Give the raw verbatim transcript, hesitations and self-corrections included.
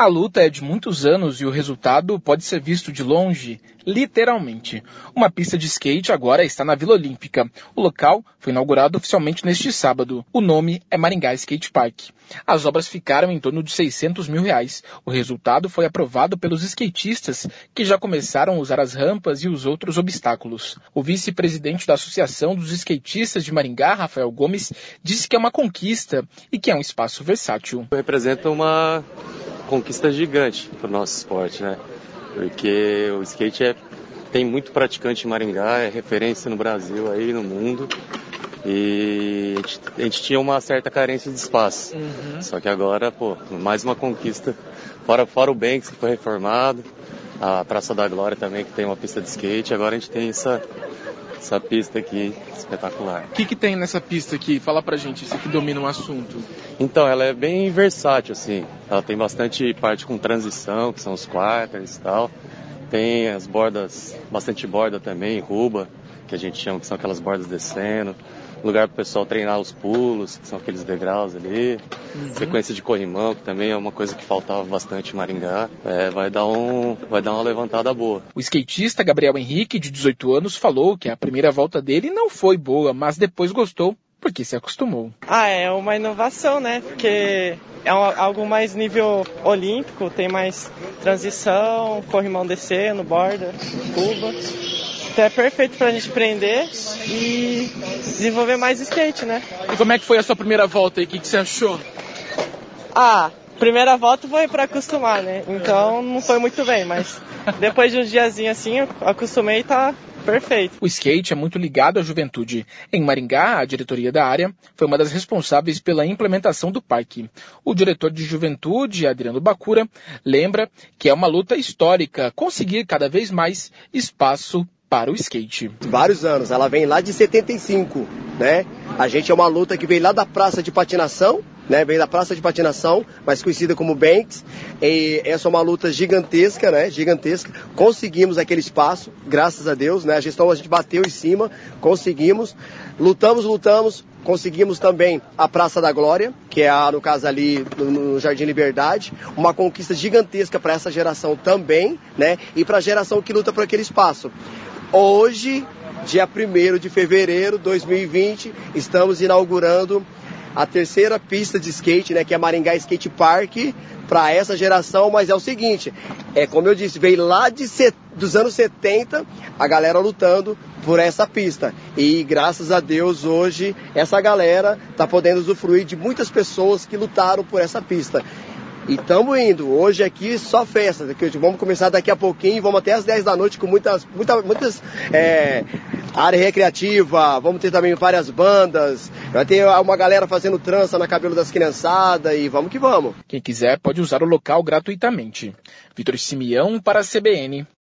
A luta é de muitos anos e o resultado pode ser visto de longe, literalmente. Uma pista de skate agora está na Vila Olímpica. O local foi inaugurado oficialmente neste sábado. O nome é Maringá Skate Park. As obras ficaram em torno de seiscentos mil reais. O resultado foi aprovado pelos skatistas, que já começaram a usar as rampas e os outros obstáculos. O vice-presidente da Associação dos Skatistas de Maringá, Rafael Gomes, disse que é uma conquista e que é um espaço versátil. Representa uma conquista gigante para o nosso esporte, né? Porque o skate é, tem muito praticante em Maringá, é referência no Brasil aí, no mundo. E a gente, a gente tinha uma certa carência de espaço. Uhum. Só que agora, pô, mais uma conquista. Fora, fora o Banks, que foi reformado, a Praça da Glória também, que tem uma pista de skate, agora a gente tem essa, essa pista aqui espetacular. O que, que tem nessa pista aqui? Fala pra gente, você que domina o assunto. Então, ela é bem versátil, assim. Ela tem bastante parte com transição, que são os quarters e tal. Tem as bordas, bastante borda também, ruba, que a gente chama, que são aquelas bordas descendo. Lugar para o pessoal treinar os pulos, que são aqueles degraus ali. Uhum. Sequência de corrimão, que também é uma coisa que faltava bastante em Maringá. É, vai dar um, vai dar uma levantada boa. O skatista Gabriel Henrique, de dezoito anos, falou que a primeira volta dele não foi boa, mas depois gostou, porque se acostumou. Ah, é uma inovação, né? Porque é um, algo mais nível olímpico, tem mais transição, corrimão descendo, borda, curva. Então é perfeito pra gente aprender e desenvolver mais skate, né? E como é que foi a sua primeira volta aí? O que, que você achou? Ah, primeira volta foi pra acostumar, né? Então não foi muito bem, mas depois de uns diazinhos assim, eu acostumei e tá perfeito. O skate é muito ligado à juventude. Em Maringá, a diretoria da área foi uma das responsáveis pela implementação do parque. O diretor de juventude, Adriano Bacura, lembra que é uma luta histórica conseguir cada vez mais espaço para o skate. Vários anos, ela vem lá de setenta e cinco, né? A gente é uma luta que veio lá da praça de patinação, né? Vem da praça de patinação, mais conhecida como Banks. E essa é uma luta gigantesca, né? Gigantesca. Conseguimos aquele espaço, graças a Deus, né? A gestão a gente bateu em cima, conseguimos. Lutamos, lutamos. Conseguimos também a Praça da Glória, que é, a, no caso ali no Jardim Liberdade, uma conquista gigantesca para essa geração também, né? E para a geração que luta por aquele espaço. Hoje, dia primeiro de fevereiro de dois mil e vinte, estamos inaugurando a terceira pista de skate, né, que é Maringá Skate Park, para essa geração, mas é o seguinte, é como eu disse, veio lá de set, dos anos setenta, a galera lutando por essa pista. E graças a Deus, hoje, essa galera está podendo usufruir de muitas pessoas que lutaram por essa pista. E estamos indo, hoje aqui só festa, vamos começar daqui a pouquinho, vamos até às dez da noite com muitas, muita, muitas é, área recreativa, vamos ter também várias bandas, vai ter uma galera fazendo trança na cabelo das criançadas e vamos que vamos. Quem quiser pode usar o local gratuitamente. Vitor Simeão para a C B N.